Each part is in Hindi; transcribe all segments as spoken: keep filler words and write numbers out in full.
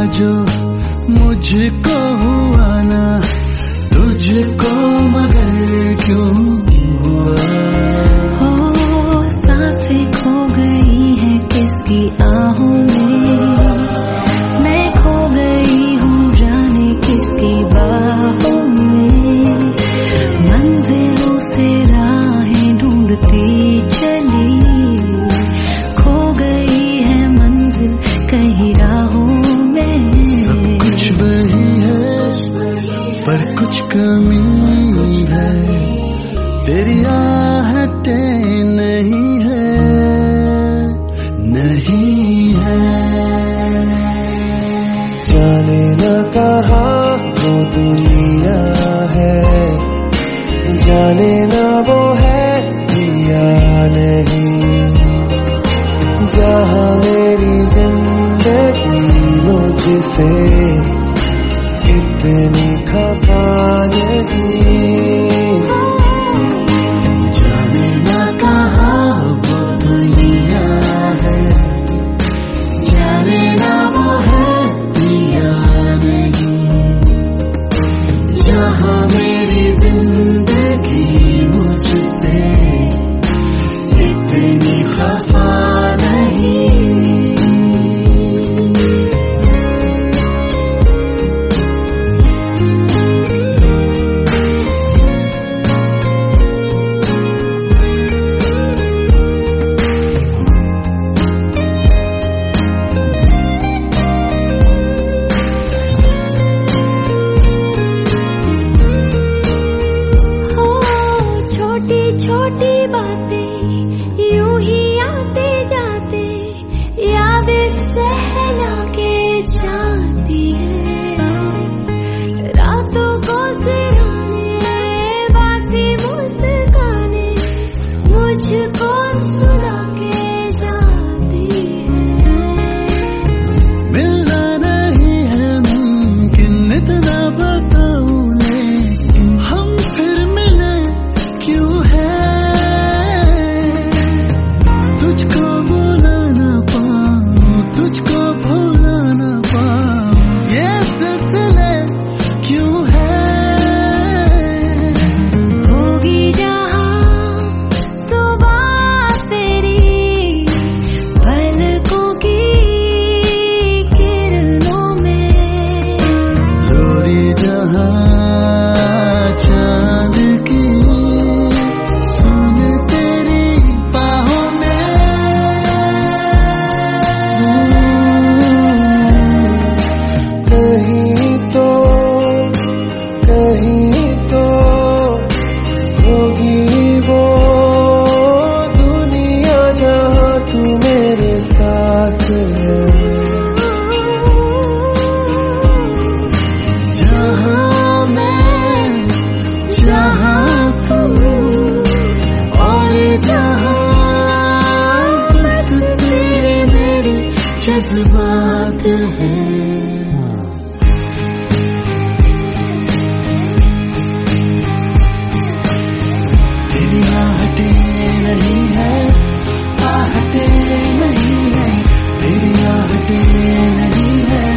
जो मुझको हुआ ना तुझको मगर क्यों हुआ। हो सांसें खो गई हैं किसकी आहों में, मैं खो गई हूँ जाने किसकी बाहों में। मंजिलों से राहें ढूंढती चली, खो गई है मंजिल कहीं राहों में। सब कुछ वही है पर कुछ कमी है, तेरी आहटें नहीं है, नहीं है। जाने न कहाँ वो दुनिया है, जाने न वो है या नहीं, जहाँ मेरी जिंदगी मुझसे इतनी खफा नहीं। जाने न कहाँ वो दुनिया है, जाने न वो है या नहीं, जहाँ मेरी जिंदगी मुझसे इतनी खफा नहीं। छोटी बातें यूं ही आते जाते यादें सहला के जाती है। रातों को सिराने बासी मुस्काने मुझको सुला के जाती है। मिलना नहीं है मुमकिन इतना बताऊं लेकिन हम फिर मिले क्यों है। तुझको भूला ना पाऊं, तुझको भूला ना पाऊं, ये सिलसिले क्यों है। होगी जहाँ सुबह तेरी पलकों की किरणों में, लोरी जहाँ चांद की कहीं तो कहीं तो होगी वो दुनिया जहाँ तू मेरे साथ है, जहाँ मैं जहाँ तू और जहाँ बस तेरे मेरे जज्बात है। तेरी आहटें नहीं है, आहटें नहीं है, तेरी आहटें नहीं है,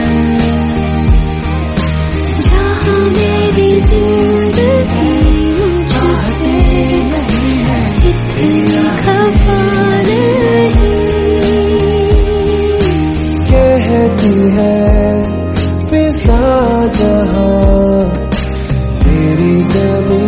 जहाँ मेरी जिंदगी मुझसे नहीं है, इतनी खफा नहीं। कहती है फिजा जहाँ तेरी ज़मीं